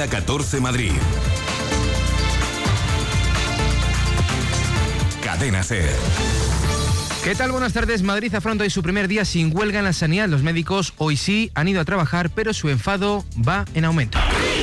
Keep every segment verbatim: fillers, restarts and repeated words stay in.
Hora catorce Madrid. Cadena SER. ¿Qué tal? Buenas tardes. Madrid afronta hoy su primer día sin huelga en la sanidad. Los médicos hoy sí han ido a trabajar, pero su enfado va en aumento.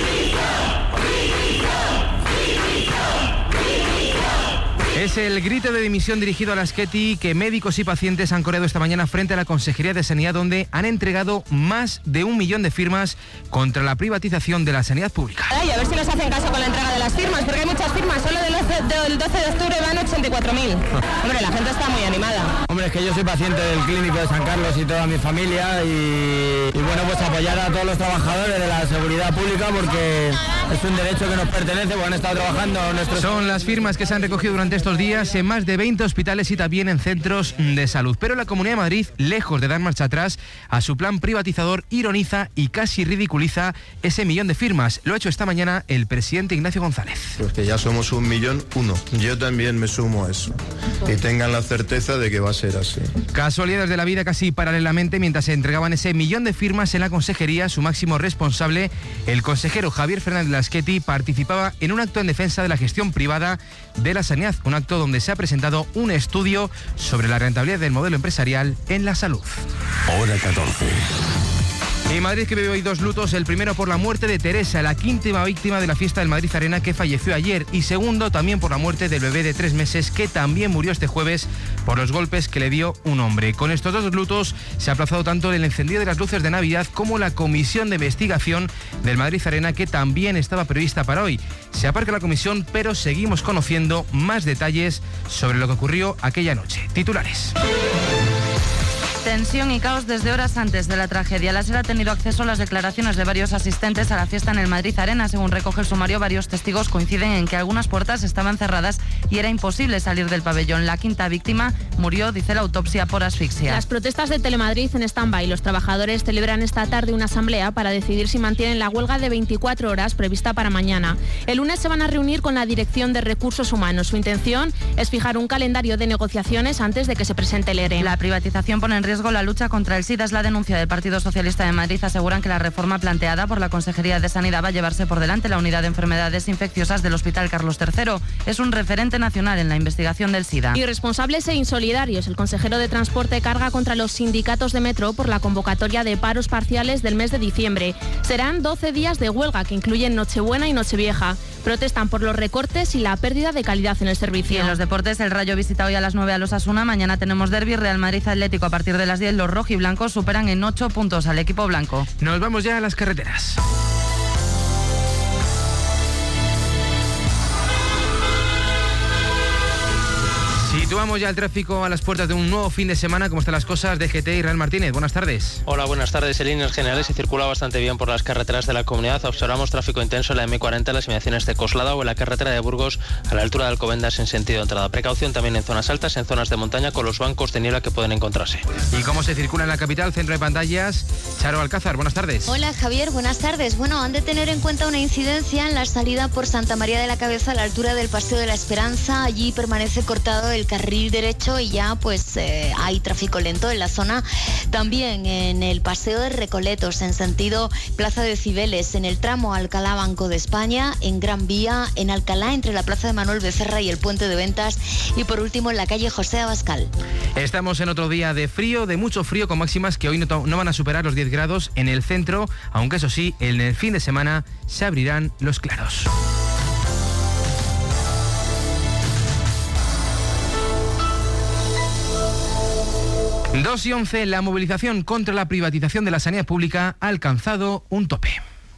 Es el grito de dimisión dirigido a la Azqueti que médicos y pacientes han coreado esta mañana frente a la Consejería de Sanidad, donde han entregado más de un millón de firmas contra la privatización de la sanidad pública. Ay, a ver si nos hacen caso con la entrega de las firmas, porque hay muchas firmas. Solo del doce de octubre van ochenta y cuatro mil. Hombre, la gente está muy animada. Hombre, es que yo soy paciente del Clínico de San Carlos y toda mi familia y, y bueno, pues apoyar a todos los trabajadores de la seguridad pública porque es un derecho que nos pertenece, porque han estado trabajando nuestros... Son las firmas que se han recogido durante estos días en más de veinte hospitales y también en centros de salud. Pero la Comunidad de Madrid, lejos de dar marcha atrás a su plan privatizador, ironiza y casi ridiculiza ese millón de firmas. Lo ha hecho esta mañana el presidente Ignacio González. Pues que ya somos un millón uno. Yo también me sumo a eso. Y tengan la certeza de que va a ser así. Casualidades de la vida, casi paralelamente, mientras se entregaban ese millón de firmas en la consejería, su máximo responsable, el consejero Javier Fernández Lasqueti, participaba en un acto en defensa de la gestión privada de la sanidad, un acto donde se ha presentado un estudio sobre la rentabilidad del modelo empresarial en la salud. Hora catorce. En Madrid, que vive hoy dos lutos, el primero por la muerte de Teresa, la quinta víctima de la fiesta del Madrid Arena, que falleció ayer, y segundo también por la muerte del bebé de tres meses, que también murió este jueves por los golpes que le dio un hombre. Con estos dos lutos se ha aplazado tanto el encendido de las luces de Navidad como la comisión de investigación del Madrid Arena, que también estaba prevista para hoy. Se aparca la comisión, pero seguimos conociendo más detalles sobre lo que ocurrió aquella noche. Titulares. Tensión y caos desde horas antes de la tragedia. La SER ha tenido acceso a las declaraciones de varios asistentes a la fiesta en el Madrid Arena. Según recoge el sumario, varios testigos coinciden en que algunas puertas estaban cerradas y era imposible salir del pabellón. La quinta víctima murió, dice la autopsia, por asfixia. Las protestas de Telemadrid en stand-by. Los trabajadores celebran esta tarde una asamblea para decidir si mantienen la huelga de veinticuatro horas prevista para mañana. El lunes se van a reunir con la Dirección de Recursos Humanos. Su intención es fijar un calendario de negociaciones antes de que se presente el ERE. La privatización pone en riesgo la lucha contra el SIDA, es la denuncia del Partido Socialista de Madrid. Aseguran que la reforma planteada por la Consejería de Sanidad va a llevarse por delante la unidad de enfermedades infecciosas del Hospital Carlos tercero. Es un referente nacional en la investigación del SIDA. Irresponsables e insolidarios. El consejero de Transporte carga contra los sindicatos de metro por la convocatoria de paros parciales del mes de diciembre. Serán doce días de huelga que incluyen Nochebuena y Nochevieja. Protestan por los recortes y la pérdida de calidad en el servicio. Y en los deportes, el Rayo visita hoy a las nueve a los Osasuna. Mañana tenemos derbi, Real Madrid Atlético a partir de las diez. Los rojiblancos superan en ocho puntos al equipo blanco. Nos vamos ya a las carreteras. Situamos ya el tráfico a las puertas de un nuevo fin de semana. ¿Cómo están las cosas? D G T, Israel Martínez, buenas tardes. Hola, buenas tardes. En líneas generales se circula bastante bien por las carreteras de la comunidad. Observamos tráfico intenso en la eme cuarenta, en las inmediaciones de Coslada o en la carretera de Burgos a la altura de Alcobendas en sentido de entrada. Precaución también en zonas altas, en zonas de montaña, con los bancos de niebla que pueden encontrarse. ¿Y cómo se circula en la capital? Centro de pantallas, Charo Alcázar, buenas tardes. Hola, Javier, buenas tardes. Bueno, han de tener en cuenta una incidencia en la salida por Santa María de la Cabeza a la altura del Paseo de la Esperanza. Allí permanece cortado el carril derecho y ya pues eh, hay tráfico lento en la zona. También en el Paseo de Recoletos en sentido Plaza de Cibeles, en el tramo Alcalá Banco de España, en Gran Vía, en Alcalá entre la Plaza de Manuel Becerra y el Puente de Ventas y por último en la calle José Abascal. Estamos en otro día de frío, de mucho frío, con máximas que hoy no, no van a superar los diez grados en el centro, aunque eso sí, en el fin de semana se abrirán los claros. dos y once, la movilización contra la privatización de la sanidad pública ha alcanzado un tope.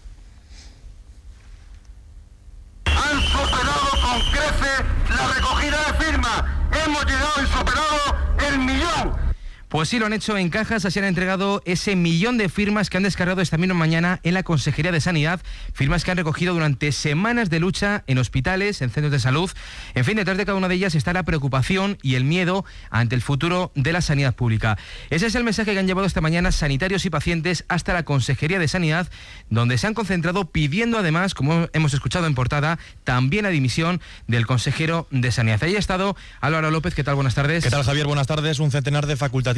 Han superado con creces la recogida de firmas. Hemos llegado y superado el millón. Pues sí, lo han hecho en Cajas, así han entregado ese millón de firmas que han descargado esta misma mañana en la Consejería de Sanidad, firmas que han recogido durante semanas de lucha en hospitales, en centros de salud. En fin, detrás de cada una de ellas está la preocupación y el miedo ante el futuro de la sanidad pública. Ese es el mensaje que han llevado esta mañana sanitarios y pacientes hasta la Consejería de Sanidad, donde se han concentrado pidiendo además, como hemos escuchado en portada, también la dimisión del consejero de Sanidad. Ahí ha estado Álvaro López. ¿Qué tal? Buenas tardes. ¿Qué tal, Javier? Buenas tardes. Un centenar de facultativos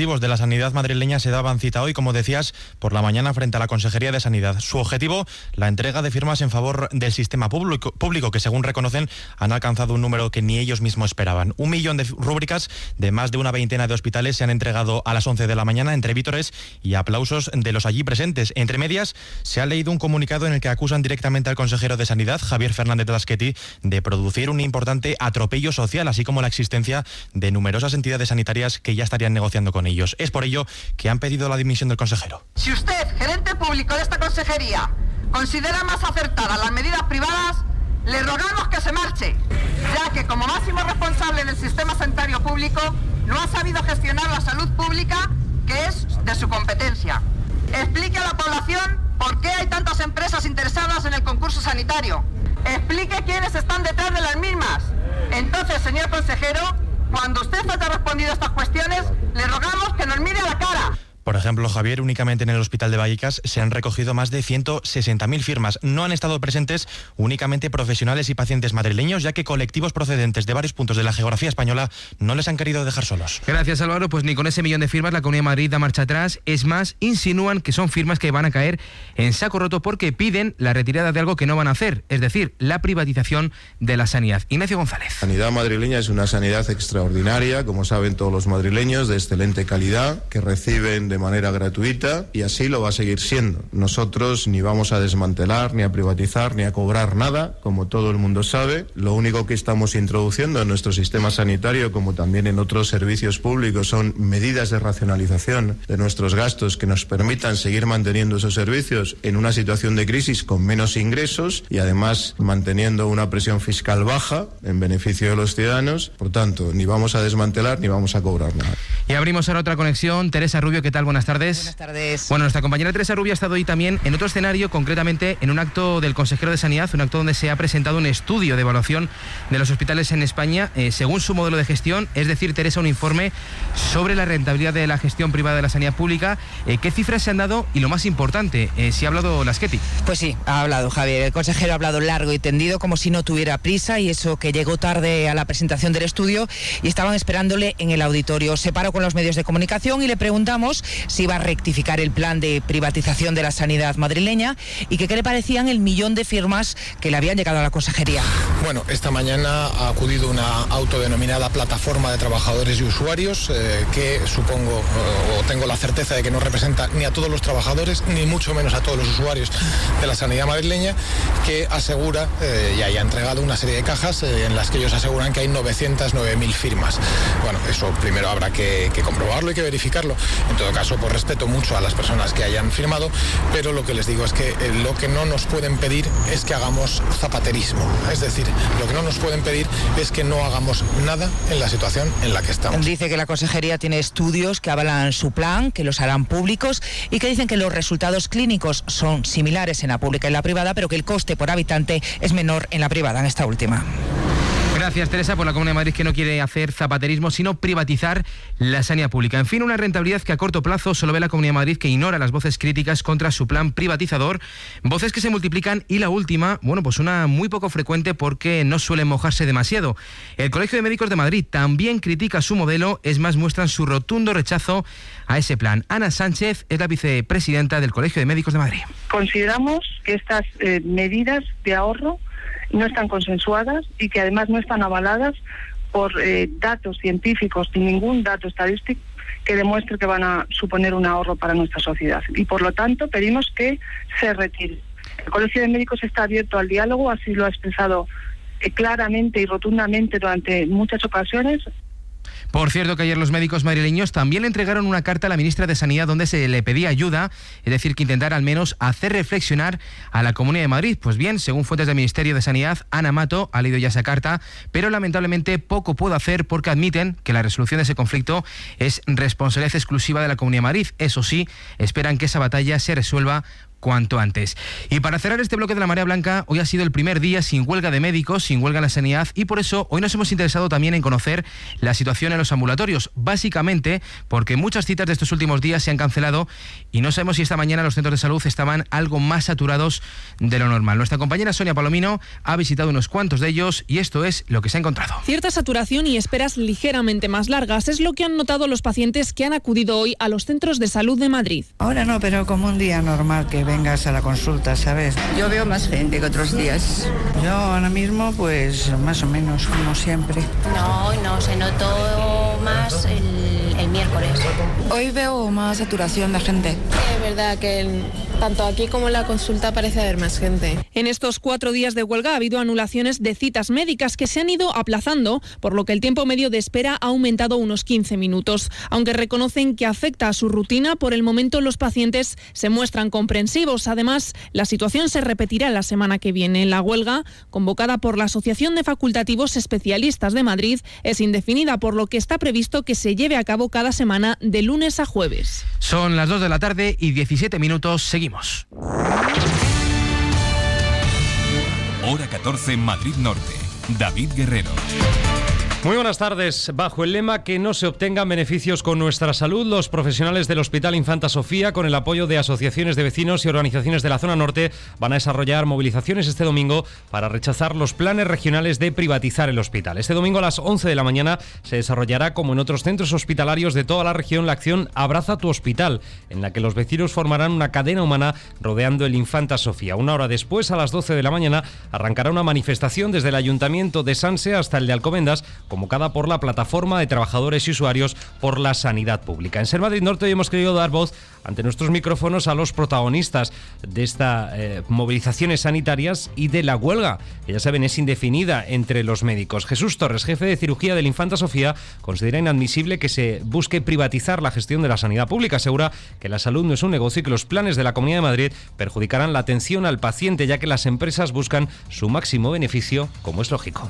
ejecutivos de la sanidad madrileña se daban cita hoy, como decías, por la mañana frente a la Consejería de Sanidad. Su objetivo, la entrega de firmas en favor del sistema público, público que, según reconocen, han alcanzado un número que ni ellos mismos esperaban. Un millón de rúbricas de más de una veintena de hospitales se han entregado a las once de la mañana entre vítores y aplausos de los allí presentes. Entre medias, se ha leído un comunicado en el que acusan directamente al consejero de Sanidad, Javier Fernández Lasqueti, de producir un importante atropello social, así como la existencia de numerosas entidades sanitarias que ya estarían negociando con ellos. Es por ello que han pedido la dimisión del consejero. Si usted, gerente público de esta consejería, considera más acertadas las medidas privadas, le rogamos que se marche, ya que como máximo responsable del sistema sanitario público no ha sabido gestionar la salud pública, que es de su competencia. Explique a la población por qué hay tantas empresas interesadas en el concurso sanitario. Explique quiénes están detrás de las mismas. Entonces, señor consejero, cuando usted haya respondido a estas cuestiones, le rogamos que nos mire a la cara. Por ejemplo, Javier, únicamente en el Hospital de Vallecas se han recogido más de ciento sesenta mil firmas. No han estado presentes únicamente profesionales y pacientes madrileños, ya que colectivos procedentes de varios puntos de la geografía española no les han querido dejar solos. Gracias, Álvaro. Pues ni con ese millón de firmas la Comunidad de Madrid da marcha atrás. Es más, insinúan que son firmas que van a caer en saco roto porque piden la retirada de algo que no van a hacer, es decir, la privatización de la sanidad. Ignacio González. La sanidad madrileña es una sanidad extraordinaria, como saben todos los madrileños, de excelente calidad, que reciben de manera gratuita y así lo va a seguir siendo. Nosotros ni vamos a desmantelar, ni a privatizar, ni a cobrar nada, como todo el mundo sabe. Lo único que estamos introduciendo en nuestro sistema sanitario, como también en otros servicios públicos, son medidas de racionalización de nuestros gastos que nos permitan seguir manteniendo esos servicios en una situación de crisis con menos ingresos y además manteniendo una presión fiscal baja en beneficio de los ciudadanos. Por tanto, ni vamos a desmantelar ni vamos a cobrar nada. Y abrimos ahora otra conexión. Teresa Rubio, ¿qué tal? Buenas tardes. Buenas tardes. Bueno, nuestra compañera Teresa Rubio ha estado hoy también en otro escenario, concretamente en un acto del consejero de Sanidad, un acto donde se ha presentado un estudio de evaluación de los hospitales en España eh, según su modelo de gestión, es decir, Teresa, un informe sobre la rentabilidad de la gestión privada de la sanidad pública. Eh, ¿Qué cifras se han dado? Y lo más importante, eh, si ha hablado Lasqueti. Pues sí, ha hablado Javier. El consejero ha hablado largo y tendido, como si no tuviera prisa, y eso que llegó tarde a la presentación del estudio y estaban esperándole en el auditorio. Se paró con los medios de comunicación y le preguntamos si iba a rectificar el plan de privatización de la sanidad madrileña y que qué le parecían el millón de firmas que le habían llegado a la consejería. Bueno, esta mañana ha acudido una autodenominada plataforma de trabajadores y usuarios eh, que supongo o, o tengo la certeza de que no representa ni a todos los trabajadores ni mucho menos a todos los usuarios de la sanidad madrileña, que asegura eh, y haya entregado una serie de cajas eh, en las que ellos aseguran que hay novecientos nueve mil firmas. Bueno, eso primero habrá que, que comprobarlo y que verificarlo. En todo caso, por respeto mucho a las personas que hayan firmado, pero lo que les digo es que eh, lo que no nos pueden pedir es que hagamos zapaterismo. Es decir, lo que no nos pueden pedir es que no hagamos nada en la situación en la que estamos. Dice que la consejería tiene estudios que avalan su plan, que los harán públicos y que dicen que los resultados clínicos son similares en la pública y en la privada, pero que el coste por habitante es menor en la privada, en esta última. Gracias, Teresa, por la Comunidad de Madrid, que no quiere hacer zapaterismo, sino privatizar la sanidad pública. En fin, una rentabilidad que a corto plazo solo ve la Comunidad de Madrid, que ignora las voces críticas contra su plan privatizador, voces que se multiplican, y la última, bueno, pues una muy poco frecuente porque no suelen mojarse demasiado. El Colegio de Médicos de Madrid también critica su modelo, es más, muestran su rotundo rechazo a ese plan. Ana Sánchez es la vicepresidenta del Colegio de Médicos de Madrid. Consideramos que estas eh, medidas de ahorro no están consensuadas y que además no están avaladas por eh, datos científicos ni ningún dato estadístico que demuestre que van a suponer un ahorro para nuestra sociedad. Y por lo tanto pedimos que se retire. El Colegio de Médicos está abierto al diálogo, así lo ha expresado eh, claramente y rotundamente durante muchas ocasiones. Por cierto, que ayer los médicos madrileños también le entregaron una carta a la ministra de Sanidad donde se le pedía ayuda, es decir, que intentara al menos hacer reflexionar a la Comunidad de Madrid. Pues bien, según fuentes del Ministerio de Sanidad, Ana Mato ha leído ya esa carta, pero lamentablemente poco puede hacer porque admiten que la resolución de ese conflicto es responsabilidad exclusiva de la Comunidad de Madrid. Eso sí, esperan que esa batalla se resuelva cuanto antes. Y para cerrar este bloque de la Marea Blanca, hoy ha sido el primer día sin huelga de médicos, sin huelga en la sanidad, y por eso hoy nos hemos interesado también en conocer la situación en los ambulatorios, básicamente porque muchas citas de estos últimos días se han cancelado y no sabemos si esta mañana los centros de salud estaban algo más saturados de lo normal. Nuestra compañera Sonia Palomino ha visitado unos cuantos de ellos y esto es lo que se ha encontrado. Cierta saturación y esperas ligeramente más largas es lo que han notado los pacientes que han acudido hoy a los centros de salud de Madrid. Ahora no, pero como un día normal que vengas a la consulta, ¿sabes? Yo veo más gente que otros días. Yo ahora mismo, pues más o menos, como siempre. No, no, se notó más el, el miércoles. Hoy veo más saturación de gente. Sí, es verdad que el, tanto aquí como en la consulta parece haber más gente. En estos cuatro días de huelga ha habido anulaciones de citas médicas que se han ido aplazando, por lo que el tiempo medio de espera ha aumentado unos quince minutos. Aunque reconocen que afecta a su rutina, por el momento los pacientes se muestran comprensivos. Además, la situación se repetirá la semana que viene. La huelga, convocada por la Asociación de Facultativos Especialistas de Madrid, es indefinida, por lo que está previsto que se lleve a cabo cada semana de lunes a jueves. Son las dos de la tarde y diecisiete minutos. Seguimos. Hora catorce, Madrid Norte. David Guerrero. Muy buenas tardes. Bajo el lema que no se obtengan beneficios con nuestra salud, los profesionales del Hospital Infanta Sofía, con el apoyo de asociaciones de vecinos y organizaciones de la zona norte, van a desarrollar movilizaciones este domingo para rechazar los planes regionales de privatizar el hospital. Este domingo a las once de la mañana se desarrollará, como en otros centros hospitalarios de toda la región, la acción Abraza tu Hospital, en la que los vecinos formarán una cadena humana rodeando el Infanta Sofía. Una hora después, a las doce de la mañana, arrancará una manifestación desde el Ayuntamiento de Sanse hasta el de Alcobendas, convocada por la Plataforma de Trabajadores y Usuarios por la Sanidad Pública. En Ser Madrid Norte hoy hemos querido dar voz ante nuestros micrófonos a los protagonistas de estas eh, movilizaciones sanitarias y de la huelga, que ya saben es indefinida entre los médicos. Jesús Torres, jefe de cirugía del Infanta Sofía, considera inadmisible que se busque privatizar la gestión de la sanidad pública. Asegura que la salud no es un negocio y que los planes de la Comunidad de Madrid perjudicarán la atención al paciente, ya que las empresas buscan su máximo beneficio, como es lógico.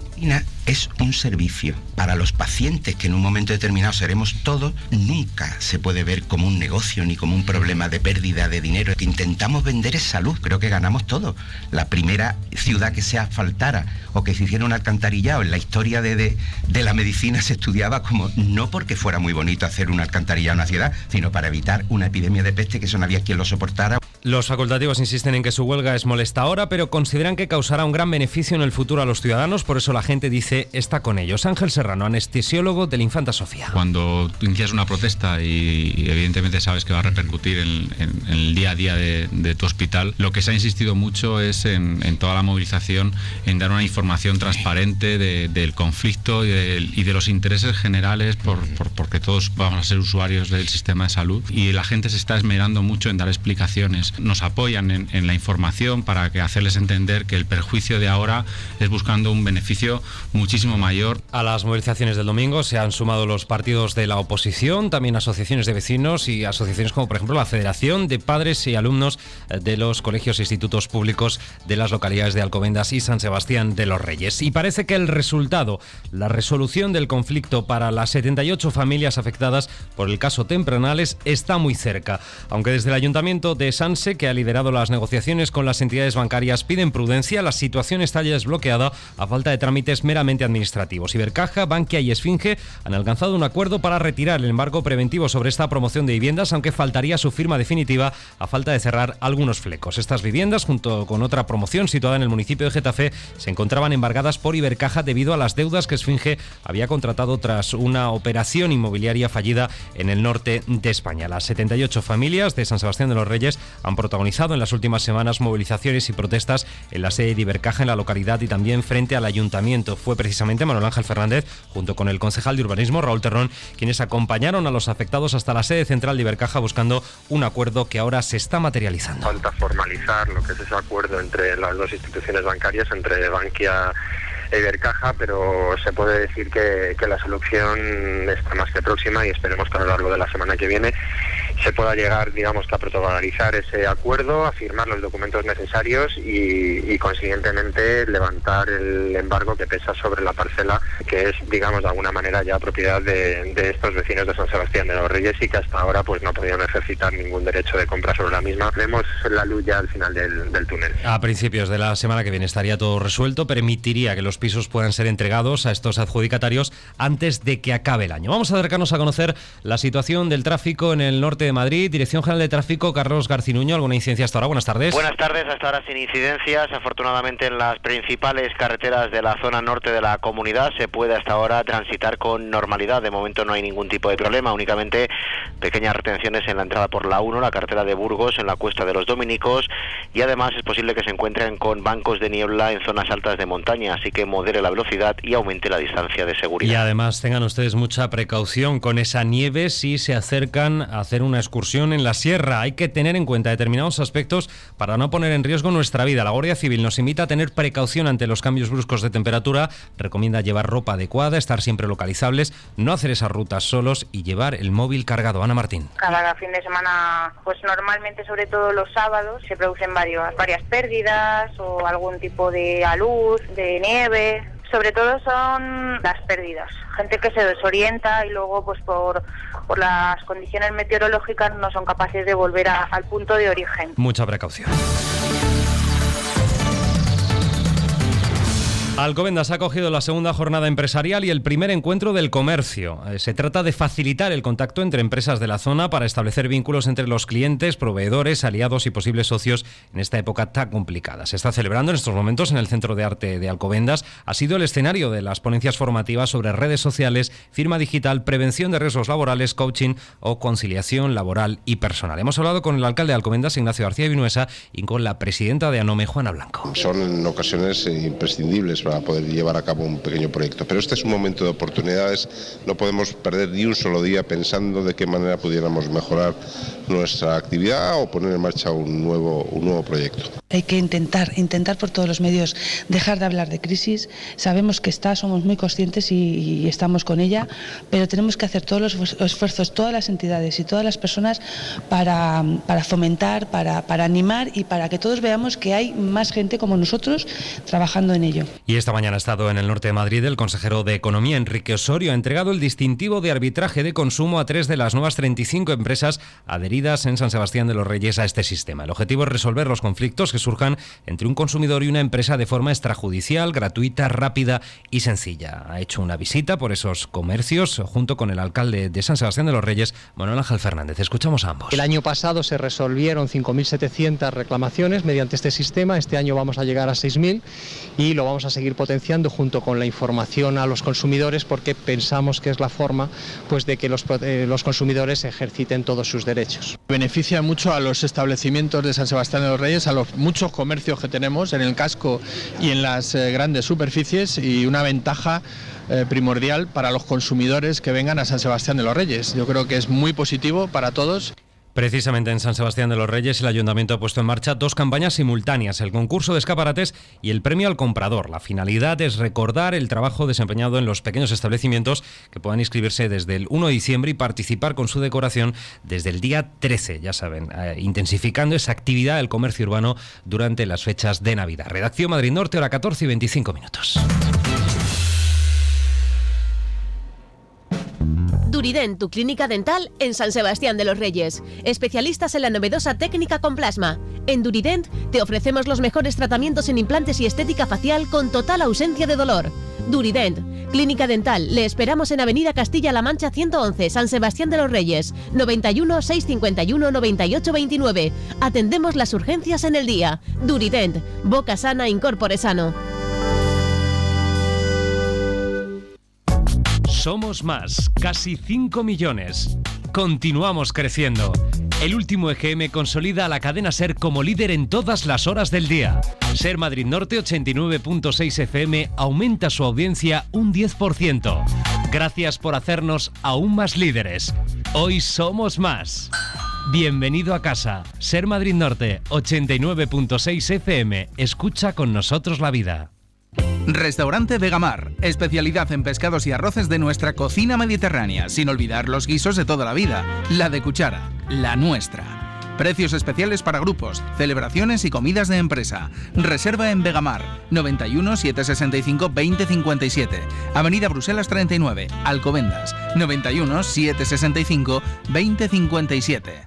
Es un servicio para los pacientes que en un momento determinado seremos todos. Nunca se puede ver como un negocio ni como un problema de pérdida de dinero. Lo que intentamos vender es salud. Creo que ganamos todo. La primera ciudad que se asfaltara o que se hiciera un alcantarillado en la historia de, de, de la medicina se estudiaba como no porque fuera muy bonito hacer un alcantarillado en una ciudad, sino para evitar una epidemia de peste que eso no había quien lo soportara. Los facultativos insisten en que su huelga es molesta ahora, pero consideran que causará un gran beneficio en el futuro a los ciudadanos. Por eso la gente dice está con ellos. Ángel Serrano, anestesiólogo del Infanta Sofía. Cuando inicias una protesta y, y evidentemente sabes que va a repercutir en, en, en el día a día de, de tu hospital, lo que se ha insistido mucho es en, en toda la movilización en dar una información transparente de, del conflicto y de, y de los intereses generales por, por, porque todos vamos a ser usuarios del sistema de salud y la gente se está esmerando mucho en dar explicaciones. Nos apoyan en, en la información para que hacerles entender que el perjuicio de ahora es buscando un beneficio muchísimo mayor. A las movilizaciones del domingo se han sumado los partidos de la oposición, también asociaciones de vecinos y asociaciones como por ejemplo la Federación de Padres y Alumnos de los Colegios e Institutos Públicos de las localidades de Alcobendas y San Sebastián de los Reyes. Y parece que el resultado, la resolución del conflicto para las setenta y ocho familias afectadas por el caso Tempranales está muy cerca. Aunque desde el Ayuntamiento de Sanse, que ha liderado las negociaciones con las entidades bancarias, piden prudencia, la situación está ya desbloqueada a falta de trámites meramente administrativos. Ibercaja, Bankia y Esfinge han alcanzado un acuerdo para retirar el embargo preventivo sobre esta promoción de viviendas, aunque faltaría su firma definitiva a falta de cerrar algunos flecos. Estas viviendas, junto con otra promoción situada en el municipio de Getafe, se encontraban embargadas por Ibercaja debido a las deudas que Esfinge había contratado tras una operación inmobiliaria fallida en el norte de España. Las setenta y ocho familias de San Sebastián de los Reyes han protagonizado en las últimas semanas movilizaciones y protestas en la sede de Ibercaja en la localidad y también frente al ayuntamiento. Fue precisamente Manuel Ángel Fernández, junto con el concejal de urbanismo Raúl Terrón, quienes acompañaron a los afectados hasta la sede central de Ibercaja buscando un acuerdo que ahora se está materializando. Falta formalizar lo que es ese acuerdo entre las dos instituciones bancarias, entre Bankia e Ibercaja, pero se puede decir que, que la solución está más que próxima y esperemos que a lo largo de la semana que viene se pueda llegar, digamos, a protocolizar ese acuerdo, a firmar los documentos necesarios y, y consiguientemente levantar el embargo que pesa sobre la parcela, que es, digamos, de alguna manera ya propiedad de, de estos vecinos de San Sebastián de los Reyes y que hasta ahora pues no podían ejercitar ningún derecho de compra sobre la misma. Vemos la luz ya al final del, del túnel. A principios de la semana que viene estaría todo resuelto, permitiría que los pisos puedan ser entregados a estos adjudicatarios antes de que acabe el año. Vamos a acercarnos a conocer la situación del tráfico en el norte de Madrid. Dirección General de Tráfico, Carlos Garcinuño, ¿alguna incidencia hasta ahora? Buenas tardes. Buenas tardes, hasta ahora sin incidencias. Afortunadamente en las principales carreteras de la zona norte de la comunidad se puede hasta ahora transitar con normalidad. De momento no hay ningún tipo de problema, únicamente pequeñas retenciones en la entrada por la uno, la carretera de Burgos, en la Cuesta de los Dominicos, y además es posible que se encuentren con bancos de niebla en zonas altas de montaña, así que modere la velocidad y aumente la distancia de seguridad. Y además tengan ustedes mucha precaución con esa nieve si se acercan a hacer una excursión en la sierra. Hay que tener en cuenta determinados aspectos para no poner en riesgo nuestra vida. La Guardia Civil nos invita a tener precaución ante los cambios bruscos de temperatura, recomienda llevar ropa adecuada, estar siempre localizables, no hacer esas rutas solos y llevar el móvil cargado. Ana Martín. Cada fin de semana, pues normalmente, sobre todo los sábados, se producen varios, varias pérdidas o algún tipo de alud, de nieve. Sobre todo son las pérdidas. Gente que se desorienta y luego, pues por, por las condiciones meteorológicas, no son capaces de volver a, al punto de origen. Mucha precaución. Alcobendas ha acogido la segunda jornada empresarial y el primer encuentro del comercio. Se trata de facilitar el contacto entre empresas de la zona para establecer vínculos entre los clientes, proveedores, aliados y posibles socios en esta época tan complicada. Se está celebrando en estos momentos en el Centro de Arte de Alcobendas. Ha sido el escenario de las ponencias formativas sobre redes sociales, firma digital, prevención de riesgos laborales, coaching o conciliación laboral y personal. Hemos hablado con el alcalde de Alcobendas, Ignacio García Vinuesa, y con la presidenta de ANOME, Juana Blanco. Son en ocasiones imprescindibles para poder llevar a cabo un pequeño proyecto. Pero este es un momento de oportunidades, no podemos perder ni un solo día pensando de qué manera pudiéramos mejorar nuestra actividad o poner en marcha un nuevo, un nuevo proyecto. Hay que intentar, intentar por todos los medios dejar de hablar de crisis. Sabemos que está, somos muy conscientes y, y estamos con ella, pero tenemos que hacer todos los esfuerzos, todas las entidades y todas las personas para, para fomentar, para, para animar y para que todos veamos que hay más gente como nosotros trabajando en ello. Y esta mañana ha estado en el norte de Madrid el consejero de Economía, Enrique Osorio. Ha entregado el distintivo de arbitraje de consumo a tres de las nuevas treinta y cinco empresas adheridas en San Sebastián de los Reyes a este sistema. El objetivo es resolver los conflictos que surjan entre un consumidor y una empresa de forma extrajudicial, gratuita, rápida y sencilla. Ha hecho una visita por esos comercios junto con el alcalde de San Sebastián de los Reyes, Manuel Ángel Fernández. Escuchamos a ambos. El año pasado se resolvieron cinco mil setecientas reclamaciones mediante este sistema. Este año vamos a llegar a seis mil y lo vamos a seguir potenciando junto con la información a los consumidores, porque pensamos que es la forma pues de que los, eh, los consumidores ejerciten todos sus derechos. Beneficia mucho a los establecimientos de San Sebastián de los Reyes, a los muchos comercios que tenemos en el casco y en las eh, grandes superficies, y una ventaja eh, primordial para los consumidores que vengan a San Sebastián de los Reyes. Yo creo que es muy positivo para todos. Precisamente en San Sebastián de los Reyes el Ayuntamiento ha puesto en marcha dos campañas simultáneas, el concurso de escaparates y el premio al comprador. La finalidad es recordar el trabajo desempeñado en los pequeños establecimientos que puedan inscribirse desde el uno de diciembre y participar con su decoración desde el día trece, ya saben, eh, intensificando esa actividad del comercio urbano durante las fechas de Navidad. Redacción Madrid Norte, hora catorce y veinticinco minutos. Durident, tu clínica dental en San Sebastián de los Reyes. Especialistas en la novedosa técnica con plasma. En Durident te ofrecemos los mejores tratamientos en implantes y estética facial con total ausencia de dolor. Durident, clínica dental. Le esperamos en Avenida Castilla-La Mancha ciento once, San Sebastián de los Reyes. noventa y uno, seiscientos cincuenta y uno, noventa y ocho veintinueve. Atendemos las urgencias en el día. Durident, boca sana, incorpore sano. Somos más, casi cinco millones. Continuamos creciendo. El último E G M consolida a la cadena SER como líder en todas las horas del día. SER Madrid Norte ochenta y nueve punto seis F M aumenta su audiencia un diez por ciento. Gracias por hacernos aún más líderes. Hoy somos más. Bienvenido a casa. SER Madrid Norte ochenta y nueve punto seis F M. Escucha con nosotros la vida. Restaurante Vegamar, especialidad en pescados y arroces de nuestra cocina mediterránea, sin olvidar los guisos de toda la vida, la de cuchara. la nuestra. Precios especiales para grupos, celebraciones y comidas de empresa. Reserva en Vegamar, noventa y uno, setecientos sesenta y cinco, veinte cincuenta y siete. Avenida Bruselas treinta y nueve, Alcobendas, noventa y uno, setecientos sesenta y cinco, veinte cincuenta y siete.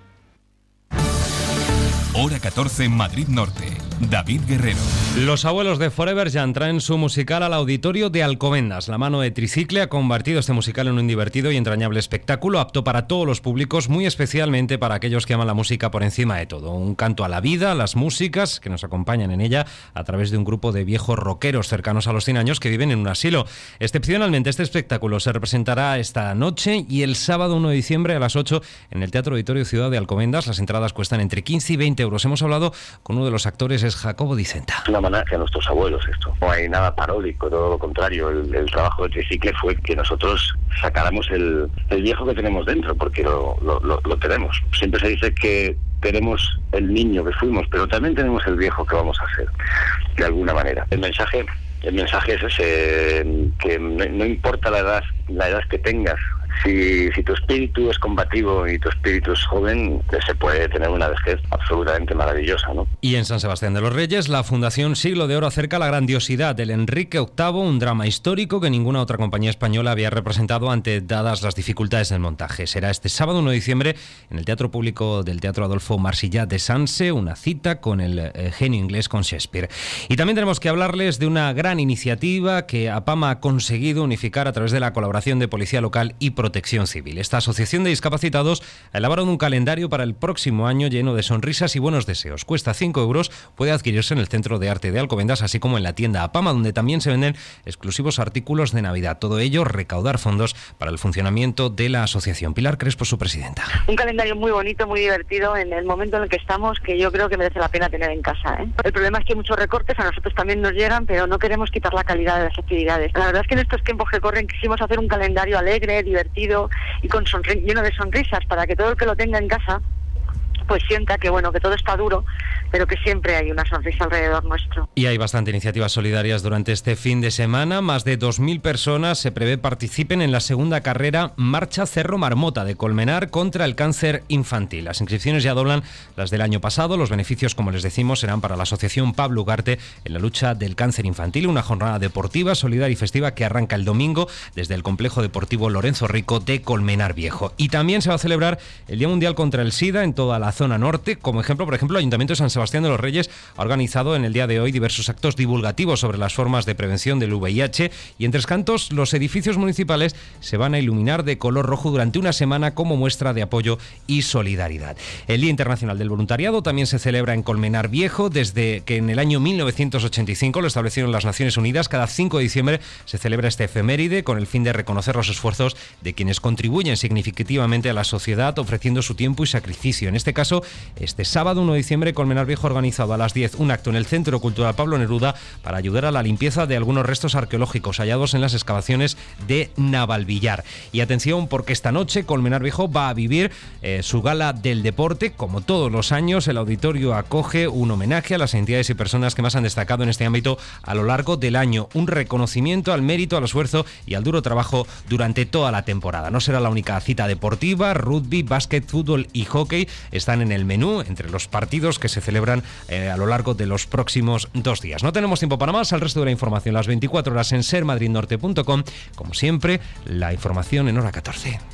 Hora catorce, Madrid Norte. David Guerrero. Los abuelos de Forever Young traen su musical al auditorio de Alcobendas. La mano de Tricicle ha convertido este musical en un divertido y entrañable espectáculo apto para todos los públicos, muy especialmente para aquellos que aman la música por encima de todo. Un canto a la vida, a las músicas que nos acompañan en ella a través de un grupo de viejos rockeros cercanos a los cien años que viven en un asilo. Excepcionalmente, este espectáculo se representará esta noche y el sábado uno de diciembre a las ocho en el Teatro Auditorio Ciudad de Alcobendas. Las entradas cuestan entre quince y veinte euros. Hemos hablado con uno de los actores, es Jacobo Dicenta. Es un homenaje a nuestros abuelos esto. No hay nada paródico, todo lo contrario. El, el trabajo de Tricicle fue que nosotros sacáramos el, el viejo que tenemos dentro, porque lo, lo, lo, lo tenemos. Siempre se dice que tenemos el niño que fuimos, pero también tenemos el viejo que vamos a ser, de alguna manera. El mensaje, el mensaje es ese, que no, no importa la edad, la edad que tengas. Si, si tu espíritu es combativo y tu espíritu es joven, se puede tener una vejez absolutamente maravillosa, ¿no? Y en San Sebastián de los Reyes, la Fundación Siglo de Oro acerca la grandiosidad del Enrique octavo, un drama histórico que ninguna otra compañía española había representado ante dadas las dificultades del montaje. Será este sábado uno de diciembre en el Teatro Público del Teatro Adolfo Marsilla de Sanse, una cita con el eh, genio inglés, con Shakespeare. Y también tenemos que hablarles de una gran iniciativa que APAMA ha conseguido unificar a través de la colaboración de Policía Local y Protección Civil. Esta asociación de discapacitados ha elaborado un calendario para el próximo año lleno de sonrisas y buenos deseos. Cuesta cinco euros, puede adquirirse en el Centro de Arte de Alcobendas, así como en la tienda APAMA, donde también se venden exclusivos artículos de Navidad. Todo ello, recaudar fondos para el funcionamiento de la asociación. Pilar Crespo, su presidenta. Un calendario muy bonito, muy divertido en el momento en el que estamos, que yo creo que merece la pena tener en casa, ¿eh? El problema es que hay muchos recortes, a nosotros también nos llegan, pero no queremos quitar la calidad de las actividades. La verdad es que en estos tiempos que corren quisimos hacer un calendario alegre, divertido y con sonri- lleno de sonrisas, para que todo el que lo tenga en casa pues sienta que bueno, que todo está duro, pero que siempre hay una sonrisa alrededor nuestro. Y hay bastante iniciativas solidarias durante este fin de semana. Más de dos mil personas se prevé participen en la segunda carrera Marcha Cerro Marmota de Colmenar contra el cáncer infantil. Las inscripciones ya doblan las del año pasado. Los beneficios, como les decimos, serán para la Asociación Pablo Ugarte en la lucha del cáncer infantil. Una jornada deportiva, solidaria y festiva que arranca el domingo desde el Complejo Deportivo Lorenzo Rico de Colmenar Viejo. Y también se va a celebrar el Día Mundial contra el SIDA en toda la zona norte. Como ejemplo, por ejemplo, el Ayuntamiento de San Sebastián de los Reyes ha organizado en el día de hoy diversos actos divulgativos sobre las formas de prevención del V I H, y en Tres Cantos los edificios municipales se van a iluminar de color rojo durante una semana como muestra de apoyo y solidaridad. El Día Internacional del Voluntariado también se celebra en Colmenar Viejo desde que en el año mil novecientos ochenta y cinco lo establecieron las Naciones Unidas. Cada cinco de diciembre se celebra este efeméride con el fin de reconocer los esfuerzos de quienes contribuyen significativamente a la sociedad ofreciendo su tiempo y sacrificio. En este caso, este sábado uno de diciembre, Colmenar Viejo ha organizado a las diez un acto en el Centro Cultural Pablo Neruda para ayudar a la limpieza de algunos restos arqueológicos hallados en las excavaciones de Navalvillar. Y atención, porque esta noche Colmenar Viejo va a vivir eh, su gala del deporte. Como todos los años, el auditorio acoge un homenaje a las entidades y personas que más han destacado en este ámbito a lo largo del año. Un reconocimiento al mérito, al esfuerzo y al duro trabajo durante toda la temporada. No será la única cita deportiva. Rugby, básquet, fútbol y hockey están en el menú entre los partidos que se celebran eh, a lo largo de los próximos dos días. No tenemos tiempo para más. Al resto de la información las veinticuatro horas en ser madrid norte punto com. Como siempre, la información en hora catorce.